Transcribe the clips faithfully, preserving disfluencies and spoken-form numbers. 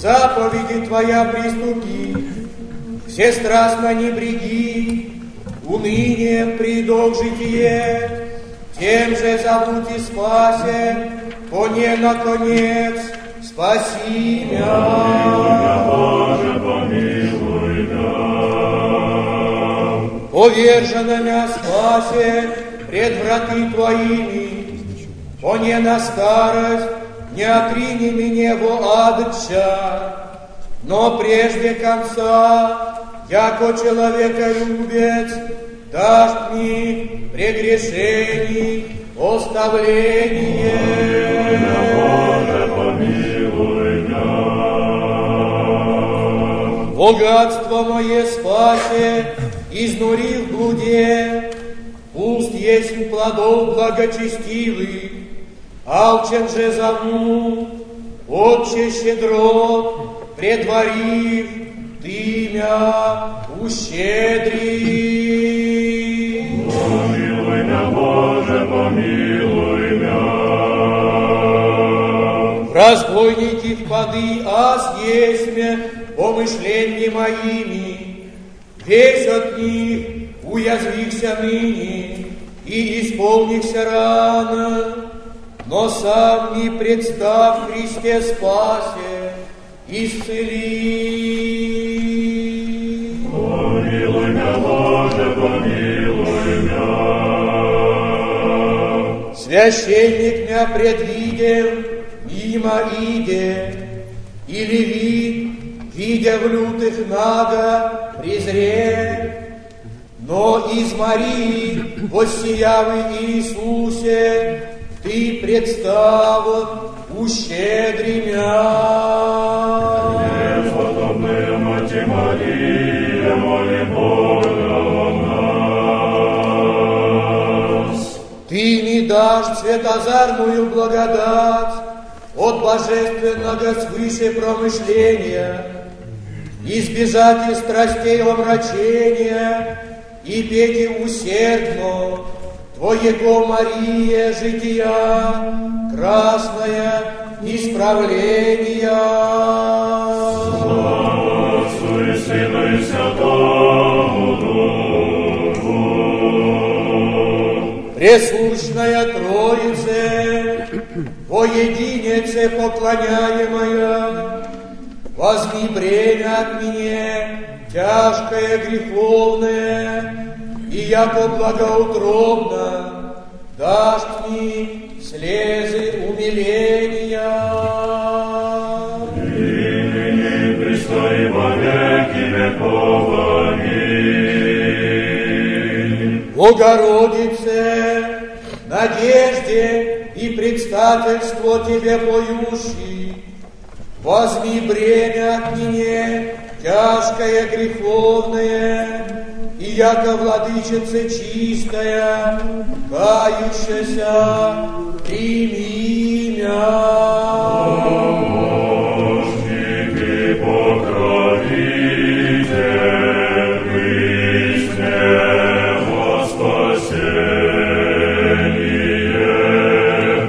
заповеди Твоя приступи, всестрастно не бреги, уныние придох житие, тем же забудь и спасе, поне наконец спаси мя. Боже, помилуй мя. Повержено мя спасе пред враты Твоими, поне на старость не отрини меня во адча, но прежде конца, яко человеколюбец, дашь мне прегрешений оставление. Боже, помилуй мя. Богатство мое спасе, изнури в блуде, пусть есть плодов благочестивых, алчен же зову, Отче щедро, предварив, Ты мя ущедри. Помилуй мя, Боже, помилуй мя. Разбойники впады, аз есмя помышленьми моими, весь от них уязвихся ныне и исполнихся рано, но сам не представ Христе спасе, исцели. Помилуй мя, Боже, помилуй мя. Священник мя предвидел, мимо иде, и левит, видя в лютых нага, презре, но из Марии, воссиявый Иисусе, Ты представ ущедри мя. Преподобная Мать Мария, моли Бога о нас. Ты не дашь светозарную благодать от божественного свыше промышления, избежать и страстей омрачения и пети усердно Твоего, Мария, жития, красное исправления. Слава Отцу и Сыну и Святому Духу. Пресущная Троице, во единеце поклоняемая, возьми бремя от меня, тяжкое, греховное, и яко благоутробно дашь мне слезы умиления. И ныне престои во веки веков. Аминь. Богородице, надежде и предстательство Тебе поющий, возьми бремя от меня, тяжкое, греховное, и яко владычица чистая, кающаяся, прими мя. Помощник и покровитель, Христе во спасение.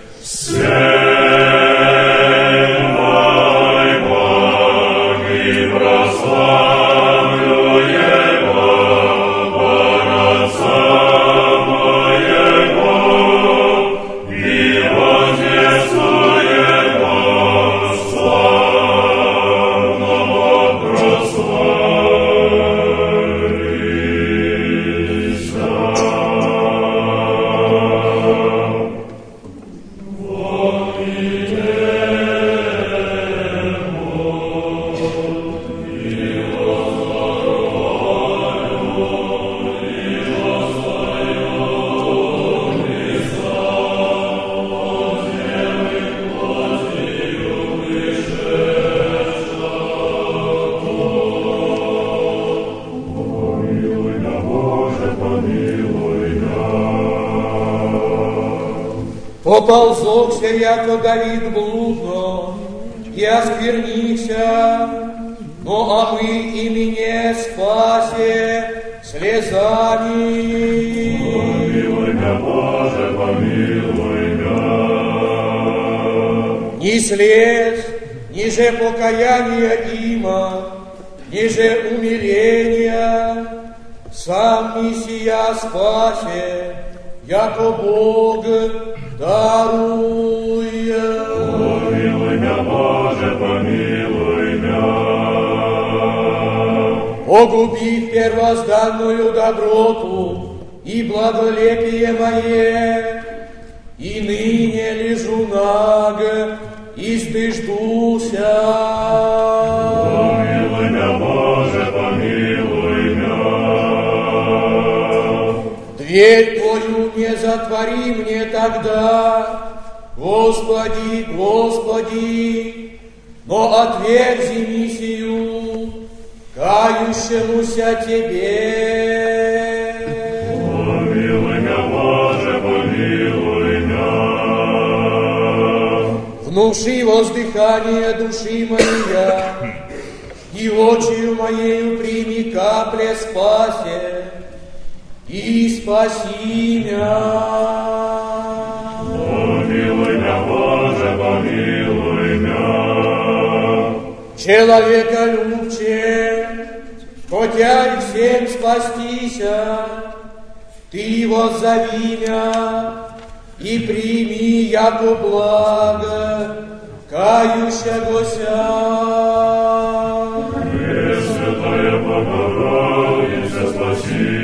Всем мой Бог и прославлю Его, Богатца моего, и вознесу Его славного прославиться. Помилуй мя, Боже, помилуй мя. Поползокся, яко Давид блудно, и осквернися, но а мы и меня спасе слезами. Помилуй мя, Боже, помилуй мя. Ни слез, ниже покаяния има, ниже умиления, сам Мессия спасе, яко Бог даруя. Помилуй мя, Боже, помилуй мя. Погубив первозданную доброту и благолепие мое, и ныне лежу наг, издыждуся. Помилуй мя, Боже, помилуй мя. Дверь Твою не затвори мне тогда, Господи, Господи, но отверзи миссию кающемуся Тебе. Помилуй мя, Боже, помилуй мя. Внуши воздыхание души моя, и очию моею прими капле спасе, и спаси мя. Помилуй мя, Боже, помилуй мя. Человеколюбче, хотя и всем спастися, Ты воззови мя и прими яко благо кающегося. Пресвятая Богородица, спаси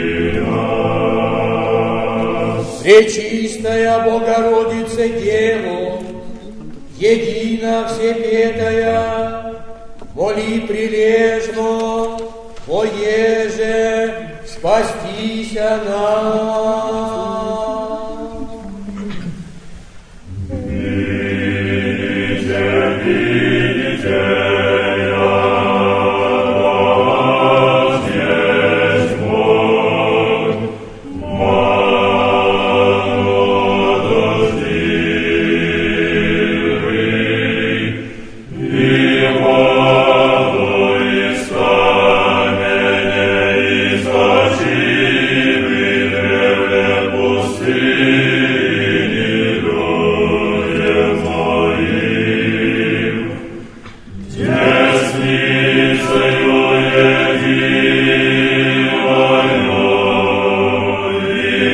нас. Пречистая Богородица Дева, едина всепетая, моли прилежно, поеже спастися нам. Видите, видите, я здесь Бог, молодостивый, и воду из каменя изложивый древле пустыни людям моим. Десницею единою и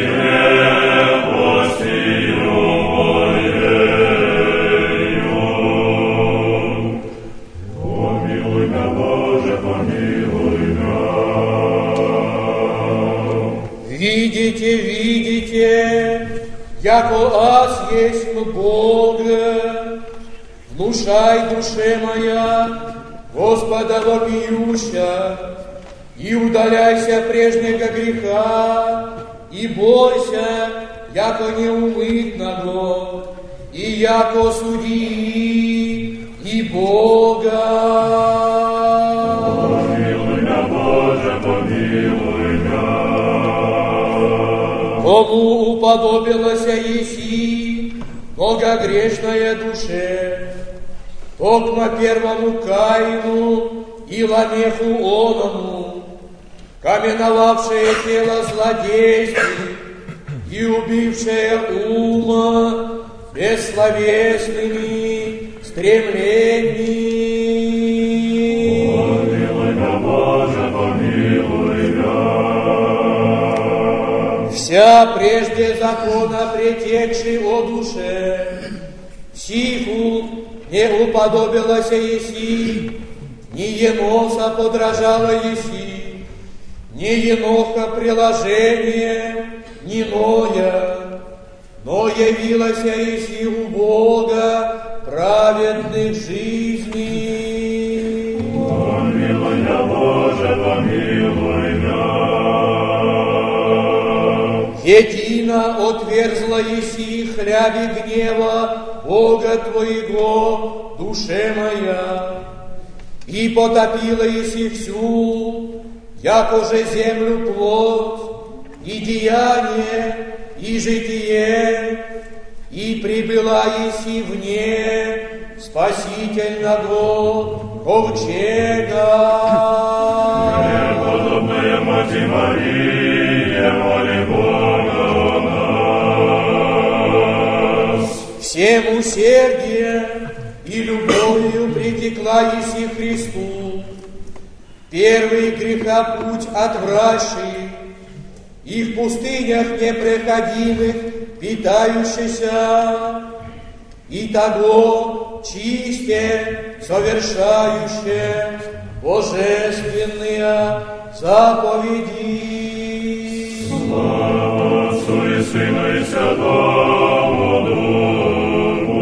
крепостью моею. Помилуй мя, Боже, помилуй мя. Видите, видите, яко аз есть Бог, внушай душе моя, Господа вопиюща, и удаляйся прежнего греха, и бойся, яко неумытного, и яко суди, и Бога. Помилуй мя, Боже, помилуй мя. Кому уподобилася еси, многогрешная душе, токмо первому Каину и Ламеху оному, каменовавшее тело злодействий и убившее ума бессловесными стремлениями. Помилуй мя, Боже, помилуй мя. Вся прежде закона претекший о душе, сиху не уподобилася еси, ни еноса подражала еси, ни еноха приложение, ни Ноя, но явилася еси у Бога праведных жизней. Помилуй мя, Боже, помилуй мя. Едино отверзла еси хляби гнева Бога Твоего, душе моя, и потопила еси всю, яко же землю плоть, и деяние, и житие, и прибыла еси вне спасительного ковчега. Преподобная Мать Мария, моли Бога о нас. Всем усердие и любовь кровью притекла Иси Христу, первый греха путь отвравший, и в пустынях непроходимых питающийся, и того чисте совершающее божественные заповеди. Слава Отцу и Сыну и Святому Духу.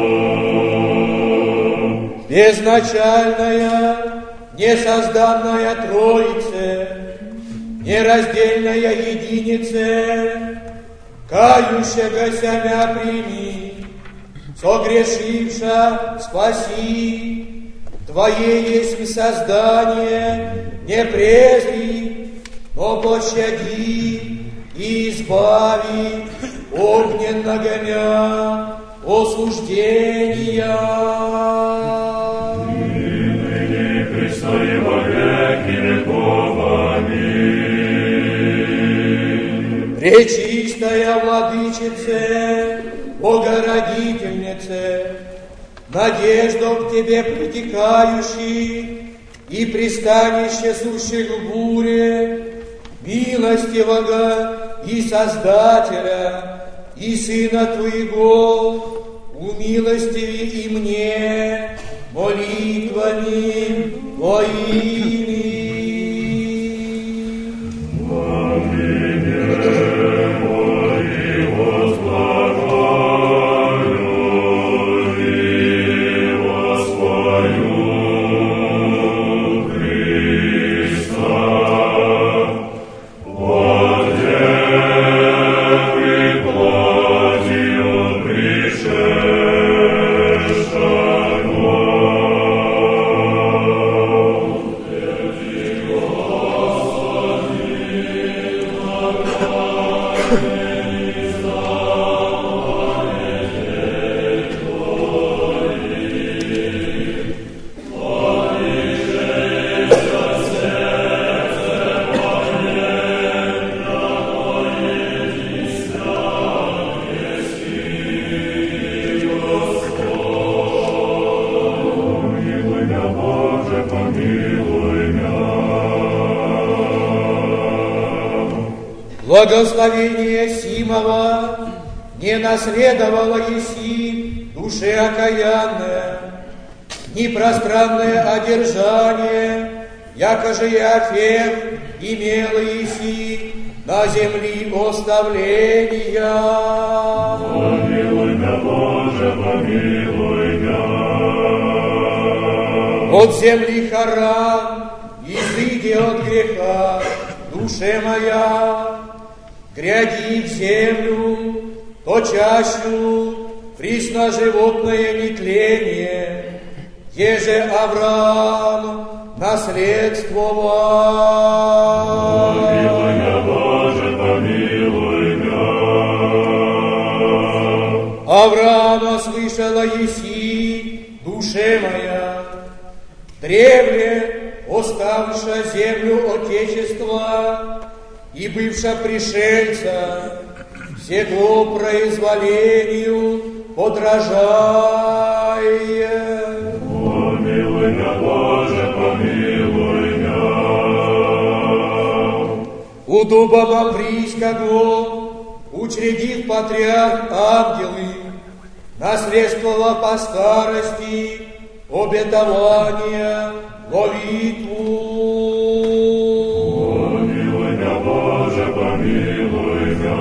Безначальная, несозданная Троице, нераздельная единице, кающегося мя прими, согрешивша спаси, Твое есть создание, не презри, но пощади и избави огненного мя осуждения. И ныне Христа и во веки веков. Аминь. Пречистая Владычице, Богородительнице, надежду к Тебе притекающий и пристанище сущих в буре, милостивого и Создателя, и Сына Твоего, умилостиви и мне молитвами Твоими. Благословение Симова не наследовало еси душе окаянная, ни пространное одержание, якоже Иофех имела еси на земли оставления. Помилуй меня, Боже, помилуй меня. От земли Харан изыди от греха, душе моя, гряди в землю, точащую присно-животное нетление, еже Авраам наследствовал. Помилуй меня, Боже, помилуй меня. Авраама слышала еси, душе моя, древле оставша землю отечества, и бывша пришельца, всего произволению подражая. Помилуй меня, Боже, помилуй меня. У дуба Мамрийского, учредив патриарх ангелы, наследствовала по старости обетования молитву. Помилуй меня.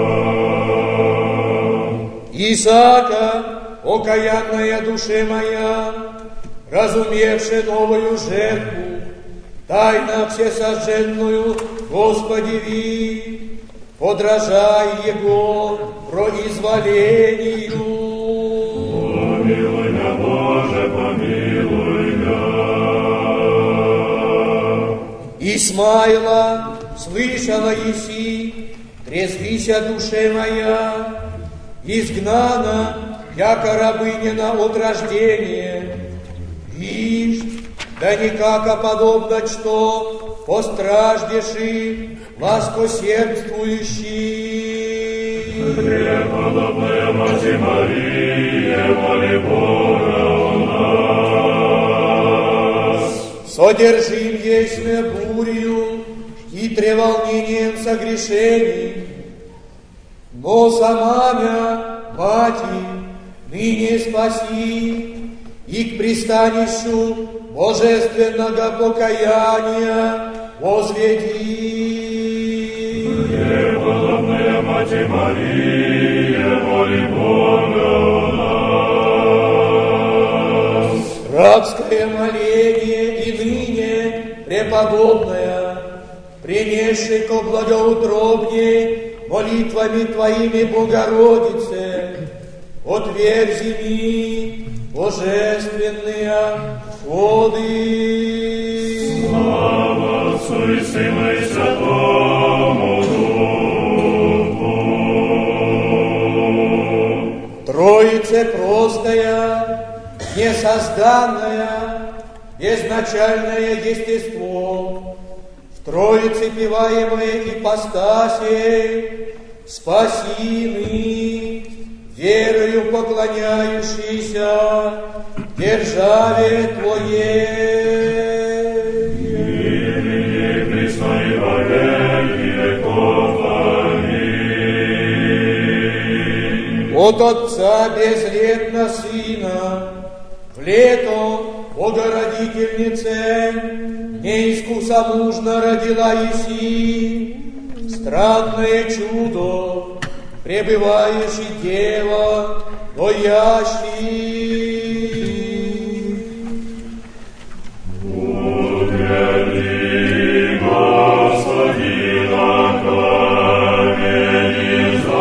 Исаака, окаянная душе моя, разумевши новую жертву, тайно всесожженную Господи ви, подражай Его произволению. Помилуй меня, Боже, помилуй меня. Исмаила, слышала еси, трезвися душе моя, изгнана, яко рабыня от рождения. Вишь, да никако подобно, что постраждеши, ласкосердствующий. Преподобная Мать Мария, моли Бога о нас. Содержим есмя бурью и треволнением согрешений, но сама мя, Мати, ныне спаси и к пристанищу божественного покаяния возведи. Преподобная Мати Мария, моли Бога у нас. Рабское моление и ныне преподобная, принесший ко благоутробней молитвами Твоими, Богородице, отверзи ми божественные воды. Слава Отцу и Сыну и Святому Духу. Троице простая, несозданная, безначальное естество, в Троице певаемое ипостаси, спаси мы, верою поклоняющийся державе Твоей. Имени Христа и во веки веков. Аминь. От Отца безлетно Сына, в лето Богородительнице, неискусомужно родила еси, странное чудо, пребывающий Дева, боящий. Утверди, Господи, на камени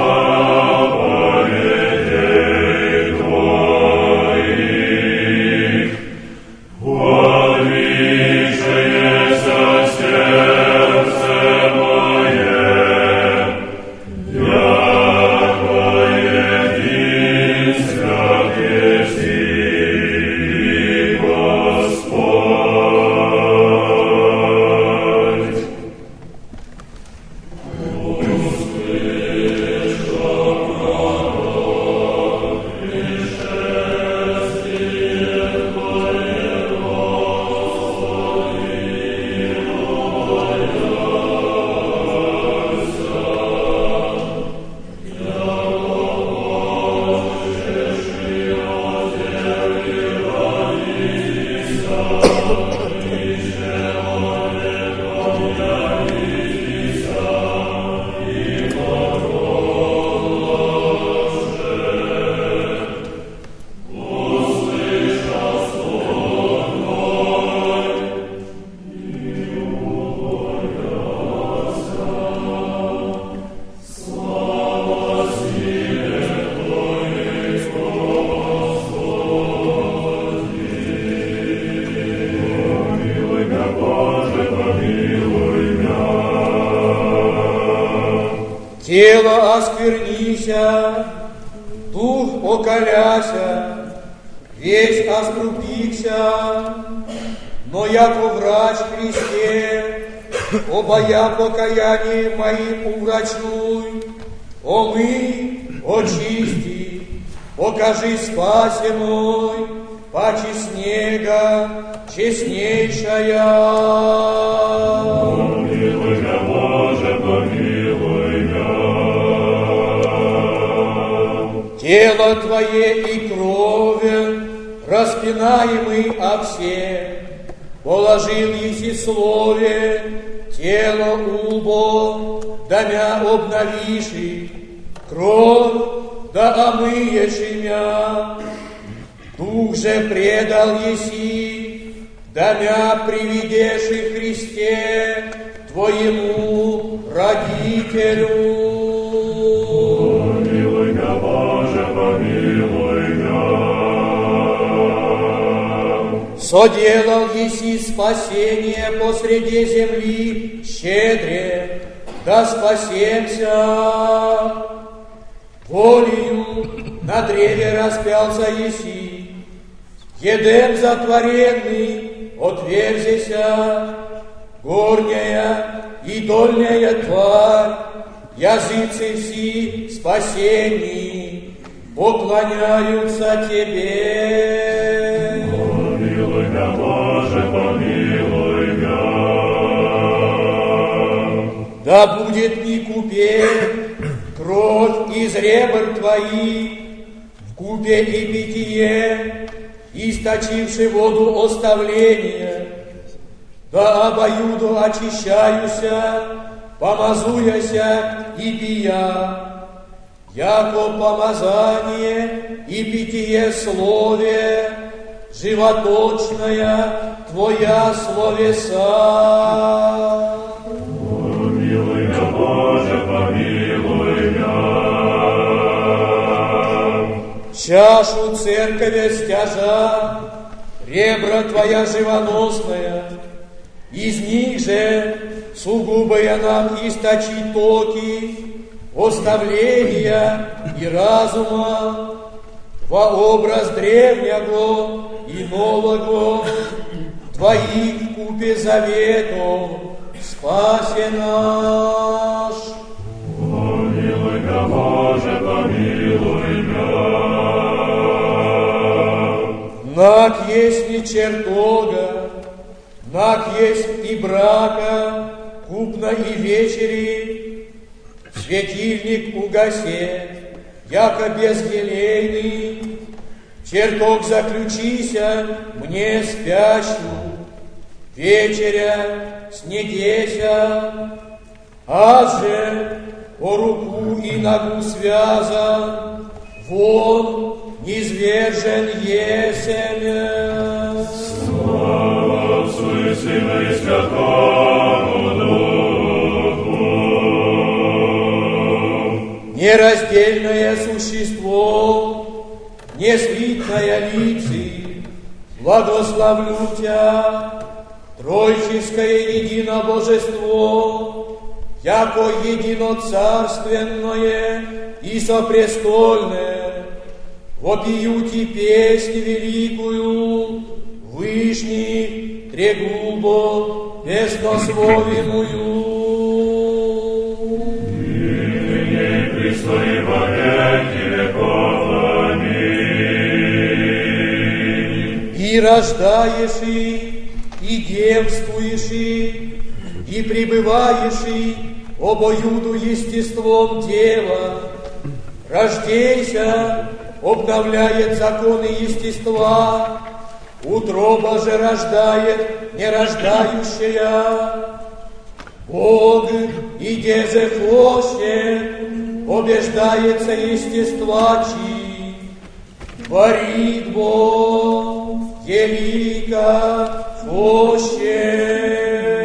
заповедей Твоих, подвижееся сердце мое, Тело осквернися, дух окаляся, весь острупися, но яко врач Христе, обая покаяние моим уврачуй, омый, очисти, покажи спасе мой, паче снега честнейшая. Помилуй меня, Боже, помилуй меня. Тело Твое и кровь, распинаемый о все, положил еси слове, тело убо, да мя обновиши, кровь да омыеши мя. Дух же предал еси, да мя приведеши Христе, Твоему родителю. Помилуй меня, Боже, помилуй меня. Соделал еси спасение посреди земли щедре, да спасемся. Волею на древе распялся еси, едем затворенный, отверзися, горняя и дольняя тварь, языцы все спасении, поклоняются Тебе. Помилуй Помилуй меня, Боже, помилуй меня. Да будет не купе кровь из ребр твоих, в купе и питье, источивши воду оставления, да обоюду очищаюся, помазуяся и пия, яко помазание и питье слове, животочная Твоя словеса. Помилуй меня, Боже, помилуй меня. Чашу церковя стяжа, ребра Твоя живоносная, из них же сугубая нам источи токи, оставления и разума, во образ древнего и нового, Твоих в купе заветов, спасе наш. Помилуй меня, Боже, помилуй меня. Нак есть не чертога, нак есть и брака, купна и вечери, светильник угасе, яко безгелейный, чертог заключися мне спящую, вечеря снедеся, аз же по руку и ногу связан, вон низвержен есен. Слава Отцу и Сыну и Святому Духу. Нераздельное существо, неслитное лици, благословлю Тя, Тройческое единобожество, яко единоцарственное и сопрестольное, вопию Ти песнь великую, вышних треглубо песнословимую. И ныне пристои во веки веков. Аминь. И рождаешь, и девствуешь, и пребываешь обоюду естеством Дева. Рождейся, обновляет законы естества, утроба же рождает нерождающая. Бог, иде же хочет, побеждается естества чи. Творит Бог, велика хочет.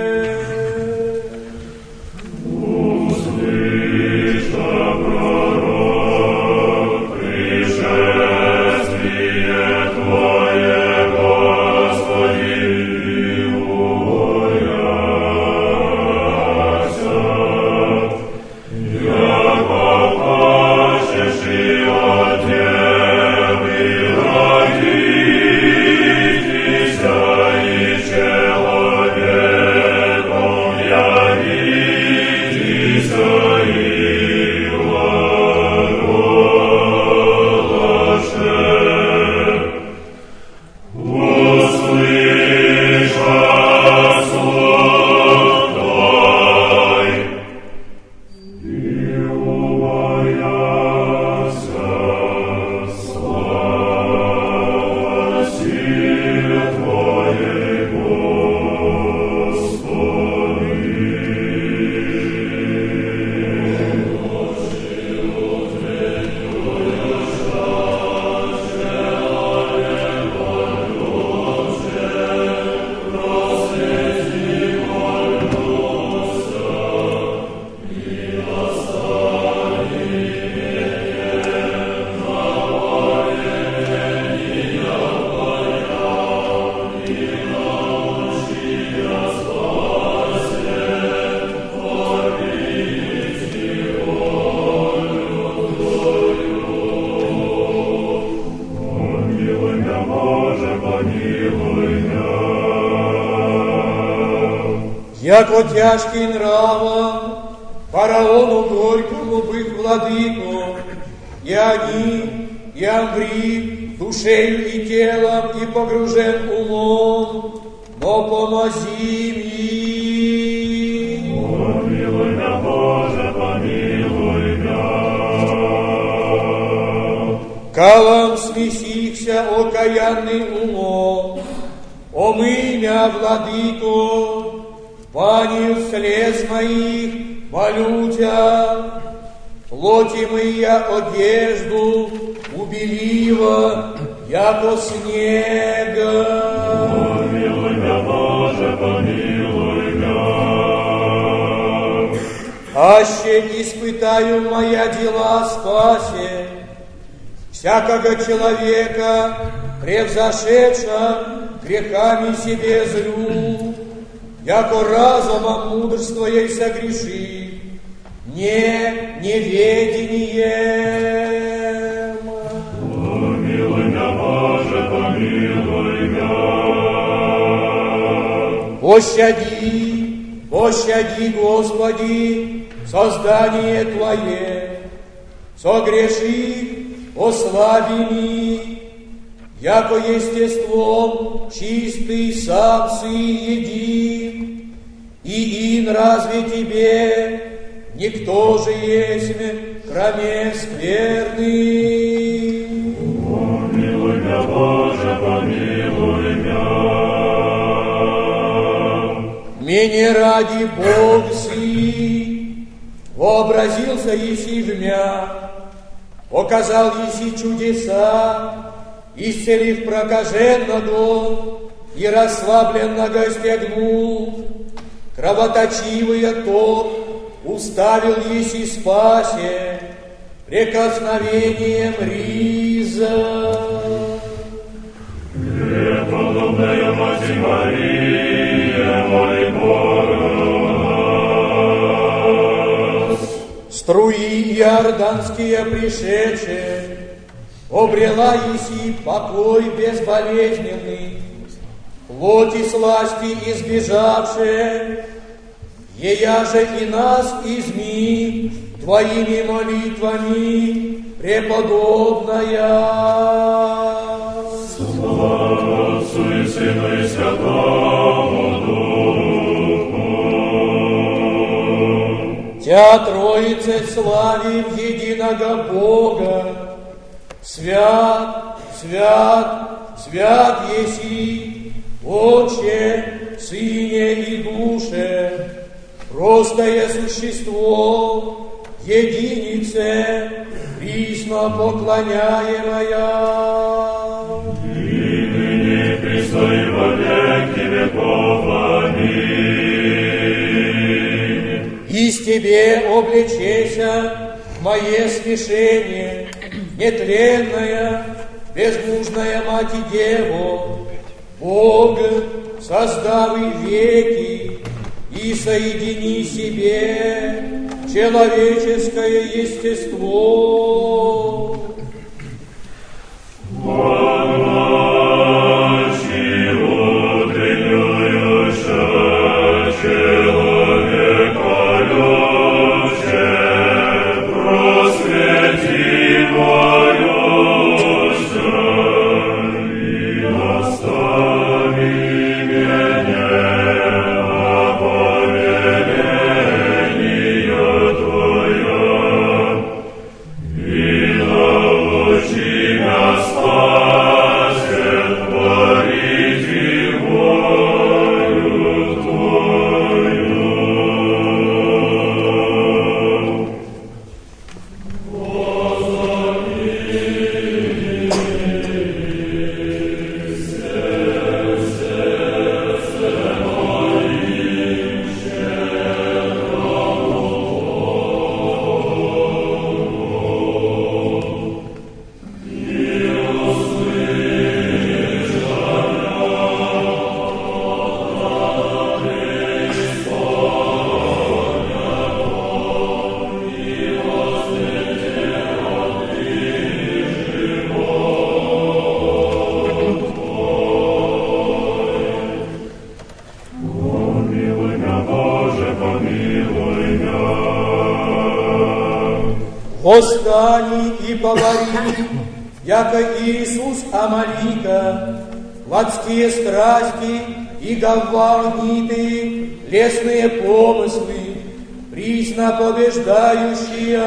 Яко тяжкий нравом, фараону горькому бык владыку, и они, и Амбрий, душею и телом, и погружен умом, но помози мне. Помилуй меня, Боже, помилуй меня. Калом смесихся, окаянный умом, омый меня, владыко, баню слез моих, молю тебя, плоти моя одежду убелила, яко снега. Помилуй меня, Боже, помилуй меня. Аще испытаю моя дела спасе, всякого человека, превзошедша грехами себе злю, яко разумом мудрствуя согреши, не неведением. Помилуй меня, Боже, помилуй меня. Пощади, пощади, Господи, создание Твое, согреши, ослабими, яко естеством чистый сам Сы един, и ин разве Тебе никто же есть, кроме скверны. Помилуй меня, Боже, помилуй меня. Мне ради Бог Сы вообразился еси в мя, показал еси чудеса, исцелив прокаженного и расслабленного стегнул, кровоточивый топ уставил еси спасе прикосновением риза. Преподобная Мать Мария, моли Бога нас. Струи иорданские пришедшие, обрела еси покой безболезненный, плоти сласти избежавшие, ея же и нас изми Твоими молитвами, преподобная. Слава Отцу и Сыну и Святому Духу. Тя Троице славим единого Бога, свят, свят, свят еси, Отче, Сыне и Душе, простое существо, единице, присно поклоняемая. И ныне Христо и во веки веков. Аминь. Из Тебе облечеся мое смешение, нетленная, безмужная Мать и Дева, Бог, создавый веки, и соедини себе человеческое естество. Помощи утреннююся человека любче, просвети мою и настави меня по велению Твое, и научи меня спасе творить волю Твою. Помилуй меня, Боже, помилуй меня. Восстани и повори, яко Иисус Амалика, плотские страсти и говарниты, лесные помыслы, присно побеждающие.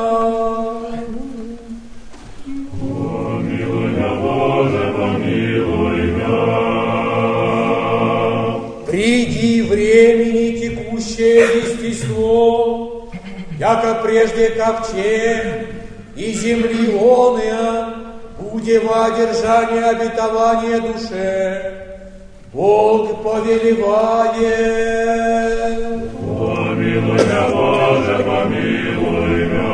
Помилуй меня, Боже, помилуй меня. Приди времени текущее естество, яко прежде ковчег и земли оная, буде во одержание обетования душе, Бог повелевает. Помилуй меня, Боже, помилуй меня.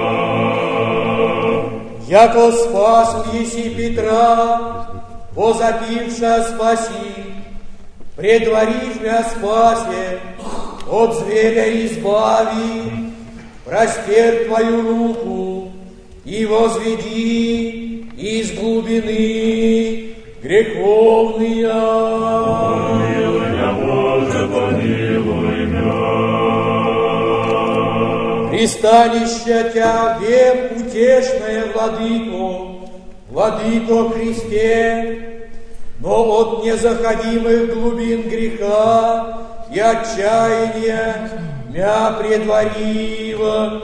Яко спас еси Петра, возопивша спаси, предварив мя спасе, от зверя избави, простер твою руку и возведи из глубины греховные. Помилуй меня, Боже, помилуй меня. Пристанище Тя век утешное, Владыко, Владыко Христе, но от незаходимых глубин греха и отчаяния мя предварила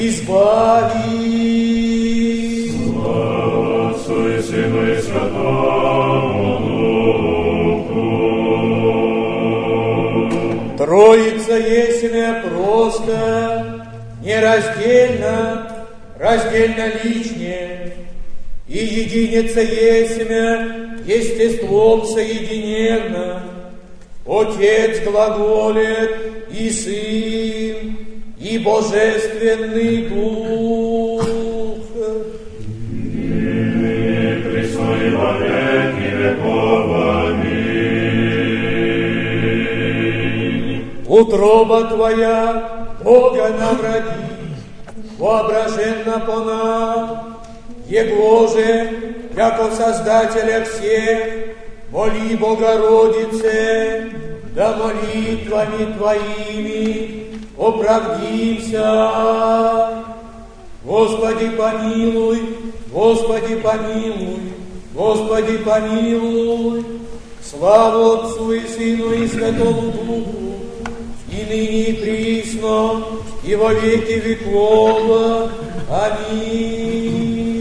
избави. Слава Отцу и Сыну и Святому Духу. Троица есмя просто, нераздельно, раздельно личнее, и единица есмя естеством соединенно. Отец глаголет, и Сын, и Божественный Дух. И пресно и во веки веков. Аминь. Утроба Твоя Бога навради, воображенно по нам, Его же, яко Создателя всех, моли Богородице, да молитвами Твоими оправдимся. Господи, помилуй, Господи, помилуй, Господи, помилуй. Слава Отцу и Сыну и Святому Духу, и ныне и присно, и во веки веков. Аминь.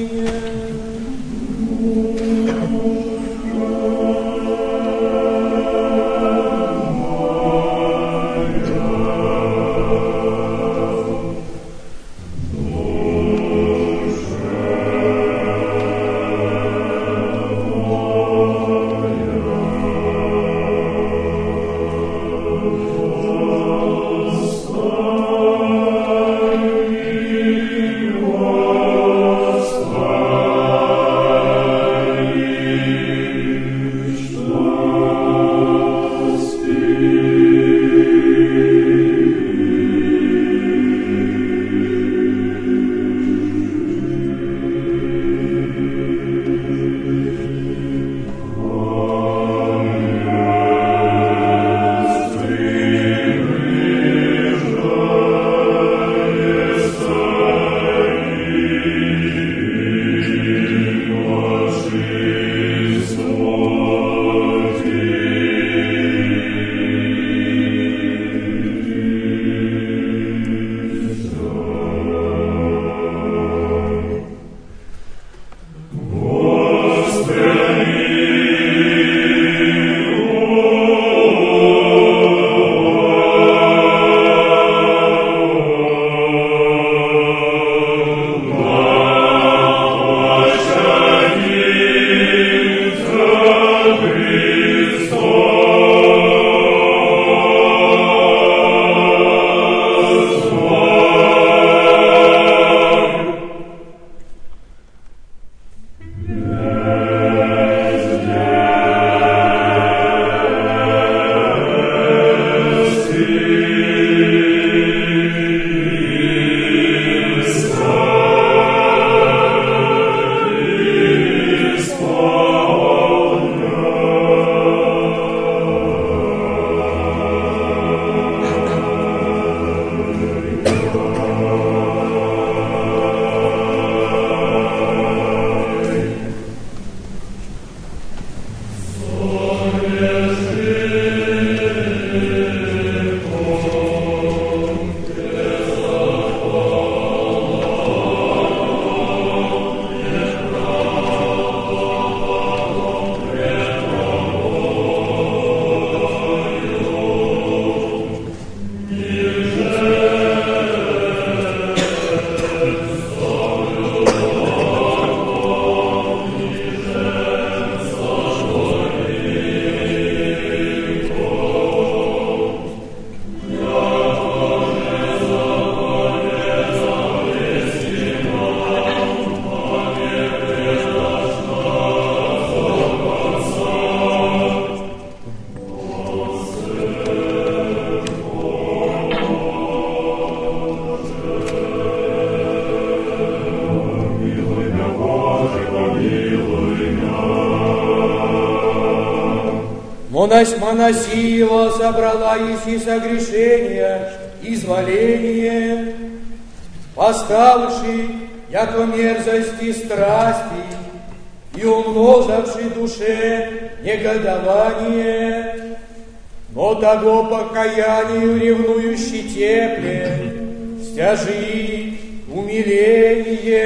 Моноси его собрала еси согрешения, изволение, поставший, яко мерзости страсти, и умножавший душе негодование, но того покаянию ревнующий тепле, стяжи умиление.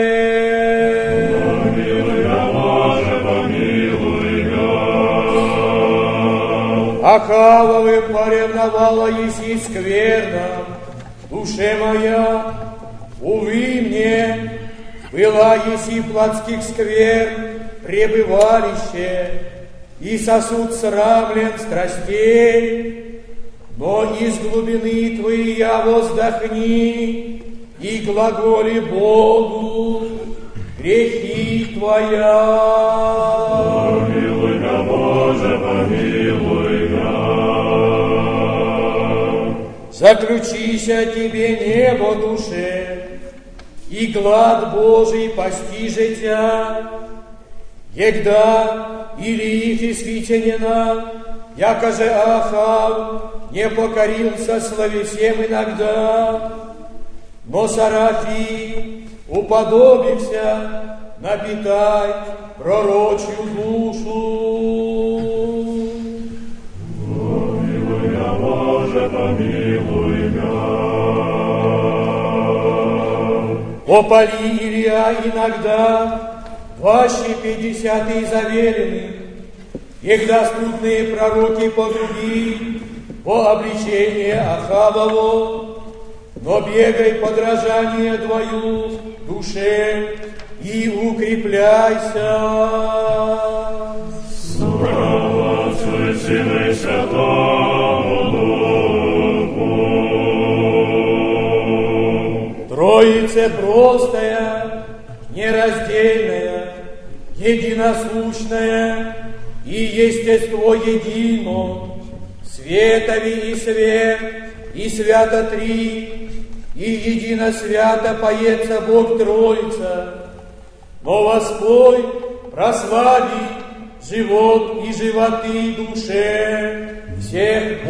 Помилуй, Боже, помилуй, Ахавовым поревновала еси скверно, душе моя, увы мне, была еси плотских сквер пребывалище, и сосуд срамлен страстей, но из глубины Твоя воздохни, и глаголи Богу грехи Твоя. Помилуй, Боже, помилуй, Заключися Тебе небо душе, и глад Божий постиже Тя, егда или их исвитенена, яко же Ахав не покорился словесем иногда, но Сарафи, уподобився, напитай пророчью душу. Помилуй, Боже, помилуй, Опали Илья иногда, двадцать пятьдесятые заверены, егда студные пророки подруги по обличение Ахавово, но бегай подражание Твою душе и укрепляйся. Слава Отцу и Сыну и Святому Духу. Троице простая, нераздельная, единосущная и естество едино, светови и свет, и свято три, и едино свято поется Бог Троица, но воспой, прослави живот и животы душе всех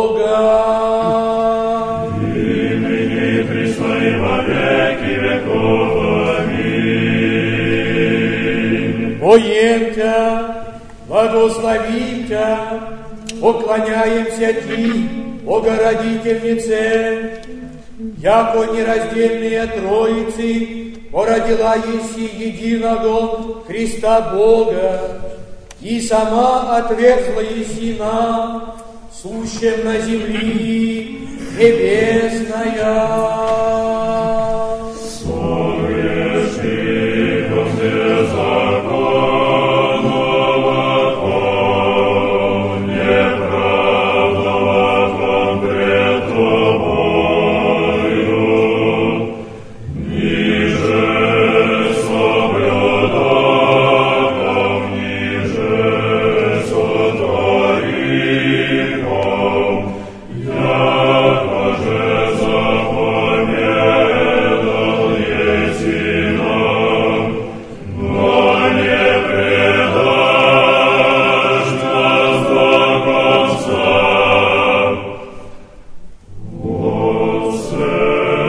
Бога. Имени Христа и во веки веков. Аминь. Поем Тя, благословим Тя, поклоняемся Ти, Богородительнице, яко нераздельные Троицы породила еси единого Христа Бога, и сама отверзла еси нам, сущем на земли небесная. Согреши, Господи, законного Тон, неправдного Тон пред Тобою, ниже соблюдаком, ниже сотвориком, яко же заповедал еси нам, но не предашь нас до конца. Отце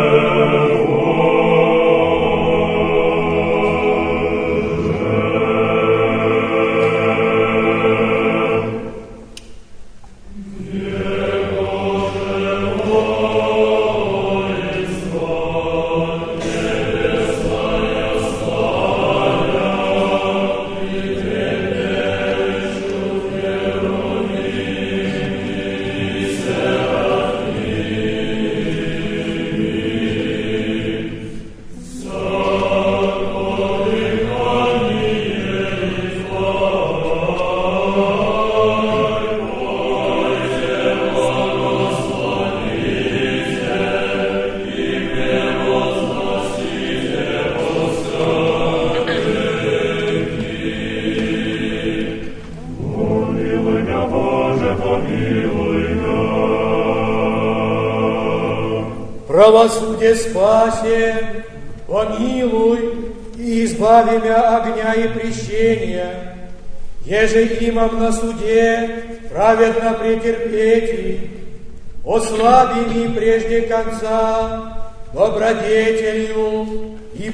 помилуй меня, Боже, помилуй меня. Правосудие спасе, помилуй и избави мя огня и прещения, еже имам на суде праведно претерпети, ослабими прежде конца добродетелью и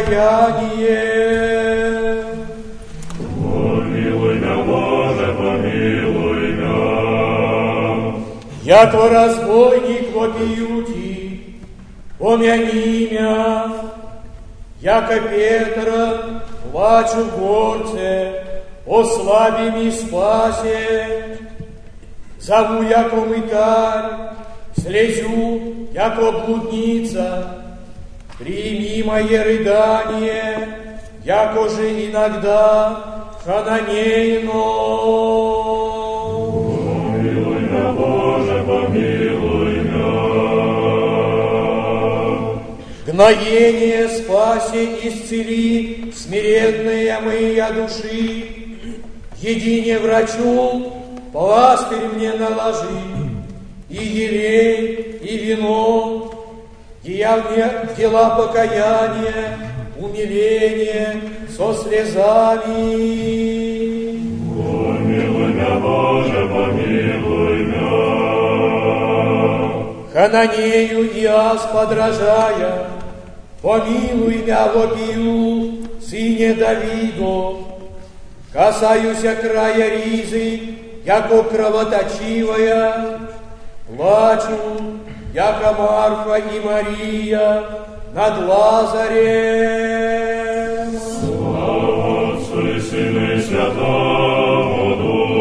покаяние. Помилуй меня, Боже, помилуй меня. Яко разбойник вопиюти, помяни меня, яко Петра плачу в горце, ослаби ми спасе. Зову, яко мытарь, слезю, яко блудница, прими мое рыдание, яко же иногда хананейно. Помилуй меня, Боже, помилуй меня. Гноение спаси, исцели смиренные моя души, едине врачу пластырь мне наложи, и елей, и вино, я мне дела покаяния, умиление со слезами. Помилуй меня, Боже, помилуй меня. Хананею и аз подражая, помилуй меня, вопию, сыне Давиду, касаюся края ризы, яко кровоточивая, плачу, яко Марфа и Мария над Лазарем. Слава Отцу и Сыну и Святому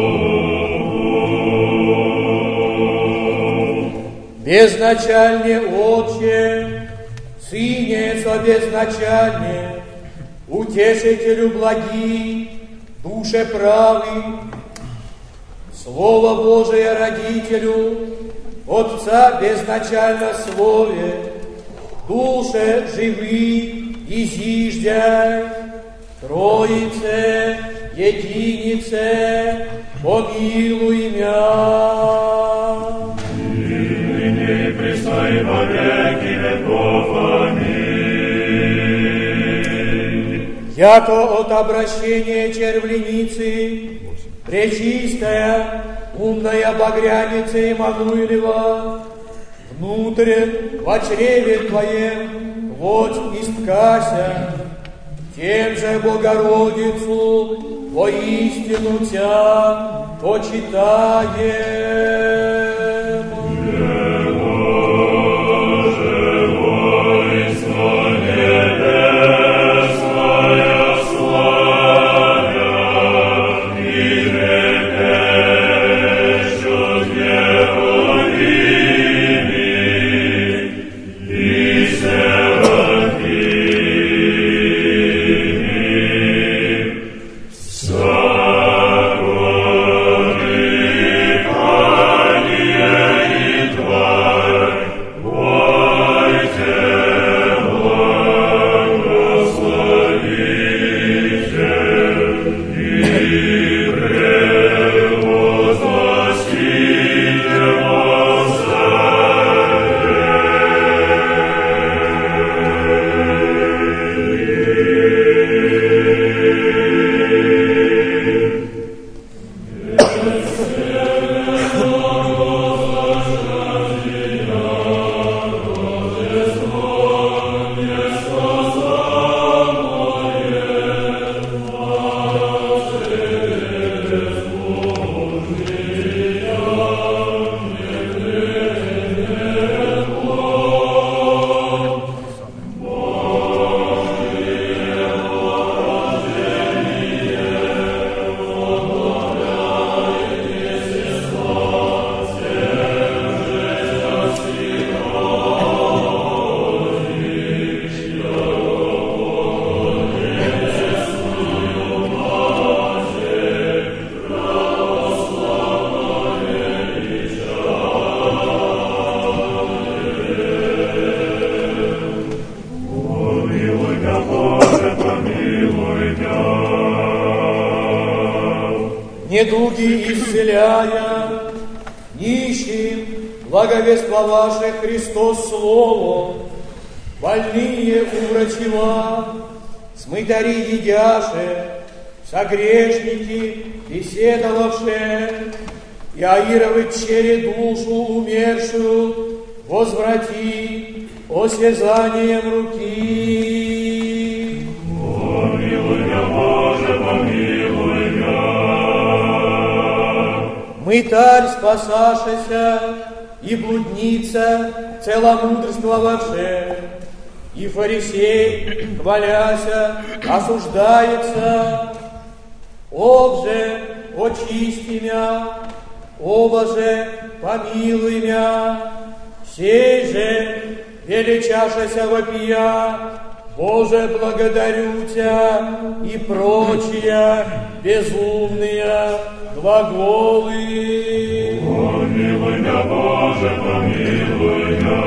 Духу. Безначальне Отче, Сынеца безначальне, Утешителю благи, душе правый, Слово Божие Родителю, Отца безначально Слове, душе живы и зиждя, Троице, Единице, помилуй меня. И ныне и присно и во веки веков. Аминь. Яко от обращения червленицы, пречистая, умная багряница Иммануилева, внутрь во чреве Твоем вот исткася, тем же Богородицу воистину Тя почитаем. Недуги исцеляя, нищим благовествовавших Христос Слово, больные уврачева, смытари едяше, согрешники беседовавшие, и Аировы чере душу умершую возврати осязанием руки. Помилуй меня, Боже, помилуй меня. Мытарь спасашися, и блудница целомудрствовавшая, и фарисей, хваляся, осуждается. Об же, очисти мя, оба же, помилуй мя, сей же, величашася вопия, Боже, благодарю Тебя, и прочие безумные глаголы. Помилуй меня, Боже, помилуй меня.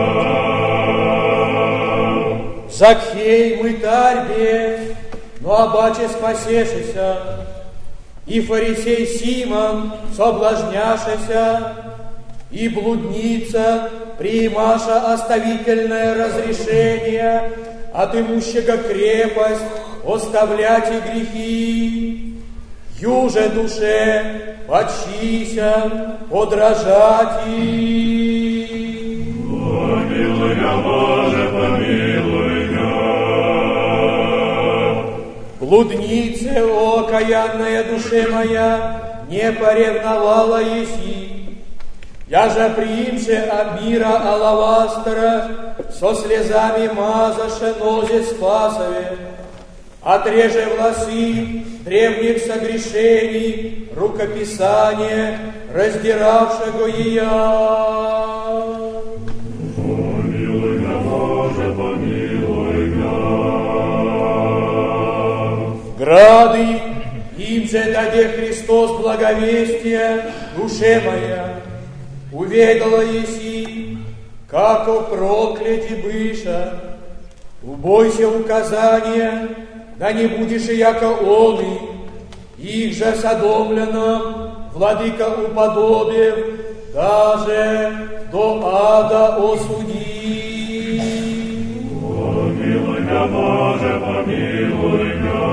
Закхей мытарь бе, но обаче спасешися, и фарисей Симон соблазняшися, и блудница, приимаша оставительное разрешение, от имущего крепость, оставлять и грехи. Юже душе, почися, подражать и. Помилуй меня, Боже, помилуй меня. Блуднице, о окаянная душе моя, не поревновала еси. Я же приимше от мира алавастера, со слезами мазаше нозе спасове, отреже волосы древних согрешений, рукописание, раздиравшего ея. Помилуй меня, Боже, помилуй меня. Грады, им же даде Христос благовестие, душе моя, уведала еси, како прокляти быша. Убойся указания, да не будешь и яко оны, их же содомленным владыка уподобив, даже до ада осуди. Помилуй меня, Боже, помилуй меня.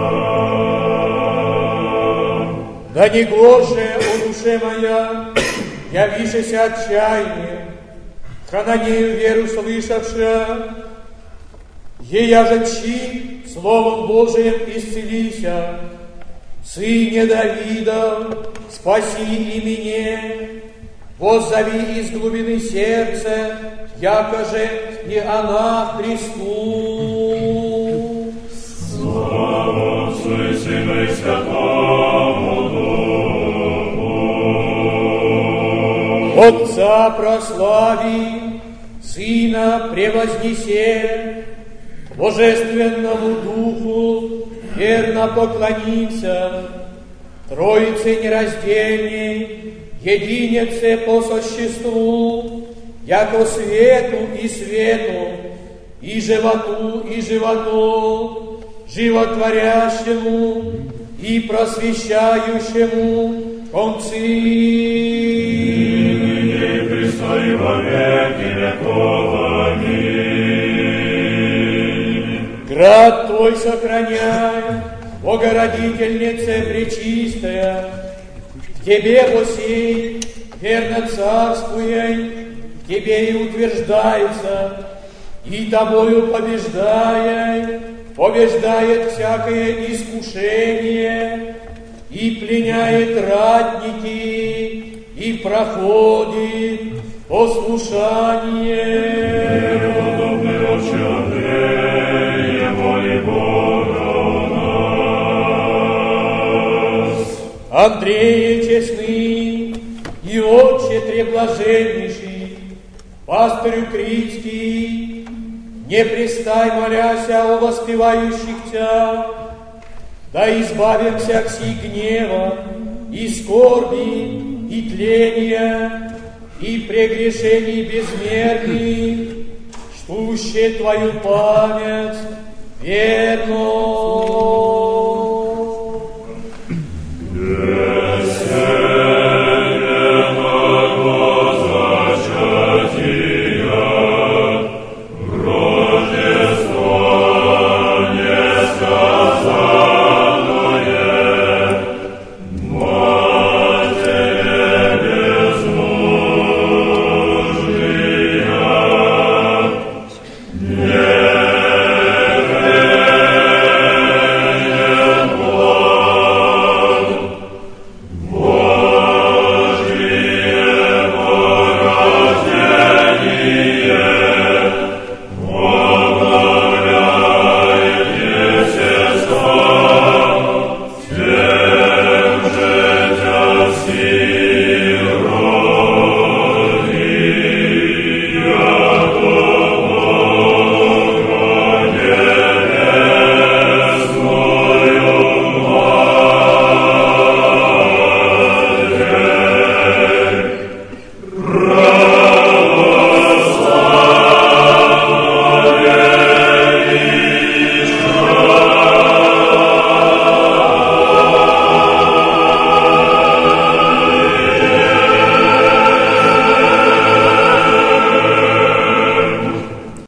Да не гложе, о душе моя, явишься отчаяние, хананею веру слышавшая, ея же чи Словом Божиим исцелися, Сыне Давидов, спаси и меня, воззови из глубины сердца, яко же и она Христу. Слава Отцу и Сыну и Святому Духу. Отца прослави, Сына превознесе, Божественному Духу верно поклониться, Троице нераздельней, единице по существу, яко свету и свету, и животу и животу, животворящему и просвещающему концы. И ныне и присно и во веки веков. Аминь. Град Твой сохраняй, Богородительнице пречистая, в Тебе посей, верно царствуй, в Тебе и утверждается, и Тобою побеждая, побеждает всякое искушение, и пленяет ратники, и проходит послушание. Подобный Отче Андрея, воли Бога у нас. Андрея честный и Отче треблаженнейший, пастырю Критский, не пристай, моляся о воспевающих Тя, да избавимся всей гнева, и скорби, и тления, и прегрешений безмерных, ждущие Твою память верно.